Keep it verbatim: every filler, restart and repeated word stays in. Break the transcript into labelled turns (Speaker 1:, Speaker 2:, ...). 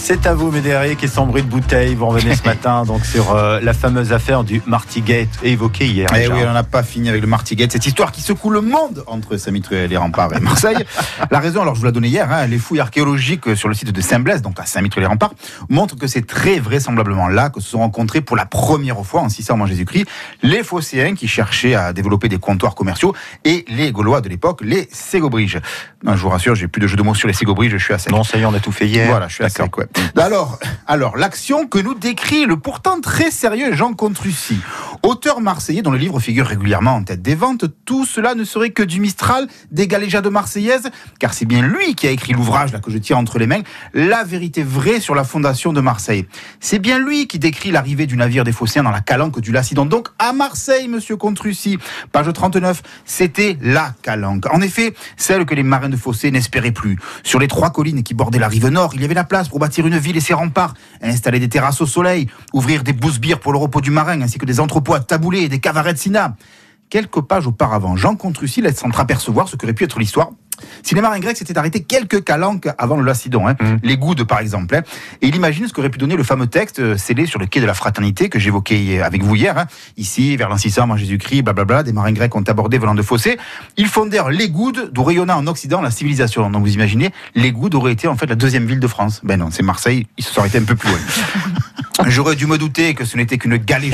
Speaker 1: C'est à vous, Médéric, et son bruit de bouteille. Vous revenez ce matin donc sur euh, la fameuse affaire du Martygate évoquée hier.
Speaker 2: Eh oui, on n'a pas fini avec le Martygate, cette histoire qui secoue le monde entre Saint-Mitre-les-Remparts et Marseille. La raison, alors je vous l'ai donnée hier, hein, les fouilles archéologiques sur le site de Saint-Blaise, donc à Saint-Mitre-les-Remparts, montrent que c'est très vraisemblablement là que se sont rencontrés pour la première fois en six cents avant Jésus-Christ les Phocéens qui cherchaient à développer des comptoirs commerciaux et les Gaulois de l'époque, les Ségobriges. Non, je vous rassure, j'ai plus de jeu de mots sur les Ségobriges, je suis à sec.
Speaker 1: Non, ça y est, on a tout fait hier.
Speaker 2: Voilà, je suis à sec, ouais. Alors, alors, l'action que nous décrit le pourtant très sérieux Jean Contrucy, auteur marseillais dont le livre figure régulièrement en tête des ventes, tout cela ne serait que du Mistral, des galéjades marseillaises, car c'est bien lui qui a écrit l'ouvrage là que je tiens entre les mains, La vérité vraie sur la fondation de Marseille. C'est bien lui qui décrit l'arrivée du navire des Phocéens dans la calanque du Lacidon, donc à Marseille, monsieur Contrucy. Page trente-neuf, c'était la calanque. En effet, celle que les marins de Phocée n'espéraient plus. Sur les trois collines qui bordaient la rive nord, il y avait la place pour bâtir une ville et ses remparts, installer des terrasses au soleil, ouvrir des bousbires pour le repos du marin, ainsi que des entrepôts à taboulés et des cavarets de Sina. Quelques pages auparavant, Jean Contrucy laisse s'entreapercevoir ce qu'aurait pu être l'histoire. Si les marins grecs s'étaient arrêtés quelques calanques avant le Lacidon, hein, mmh. les Goudes par exemple, hein, et il imagine ce qu'aurait pu donner le fameux texte euh, scellé sur le quai de la Fraternité que j'évoquais avec vous hier, hein, ici vers l'an six cents avant Jésus-Christ, blablabla, des marins grecs ont abordé venant de Phocée. Ils fondèrent les Goudes, d'où rayonna en Occident la civilisation. Donc vous imaginez, les Goudes auraient été en fait la deuxième ville de France. Ben non, c'est Marseille, ils se sont arrêtés un peu plus loin. J'aurais dû me douter que ce n'était qu'une galéjade